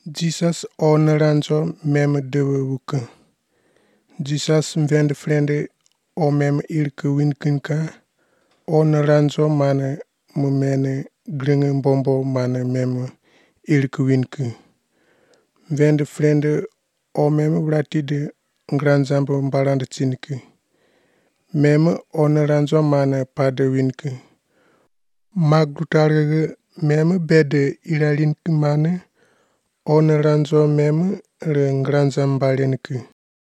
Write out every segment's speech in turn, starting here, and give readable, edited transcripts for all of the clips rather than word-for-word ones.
Jesus ona ranzo meme dewe wuka. Jesus mvende frende o meme ilke winkinka. Ona ranzo mane mumene gringe mbombo mane meme ilke winke. Mvende frende o meme wratide ngranzambo mbalande tsinike. Meme ona ranzo mane pade winke. Magrutarege meme bede ilalinke mane. Ona ranzo meme re ngranzambalenke.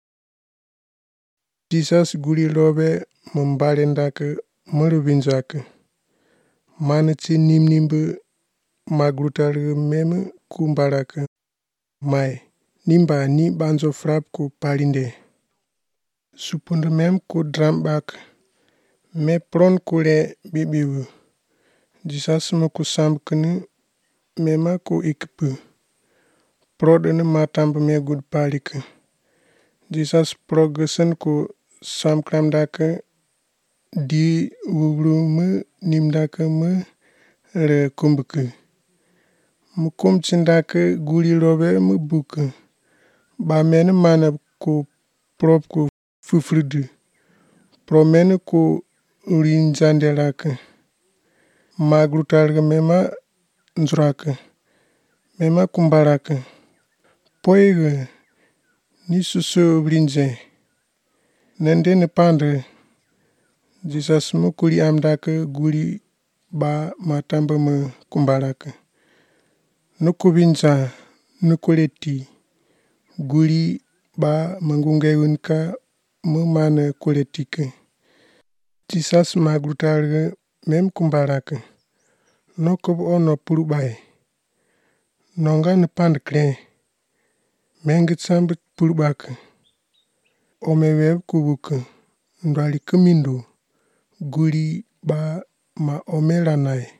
Jesus guli lobe mumbalendake mulubinjake. Mane tsi nimbe magrutarege meme kumbalake. Mai nimba ni banzo frap ku palinde. Supunde meme ku drambak. Me pron kule bibiwu. Jesus me ku sambkene mema ku ikpe. Prodene matambe me gud palike. Jesus progresen ku samkramdake di wubrume nimdake me re kumbeke. Mukumtsindake guli lobe me buke. Ba mene mane ku prop ku fufrude. Pro mene ku urinjandelake. Magrutarge mema nzrake. Mema kumbalake. Poege ni susu brinje. Nende ne pande. Jesus me kuli amdake guli ba matambe me kumbalake. Nukubinja nukuleti. Guli ba mangunge winka me mane kuletike. Jesus magrutarge mem kumbalake. Nokub ono pulubai. Nonga ne pande kle. Mengit sambit pulubake. Omeweb kubuke. Ndwali kemindo. Guli ba ma omelanai.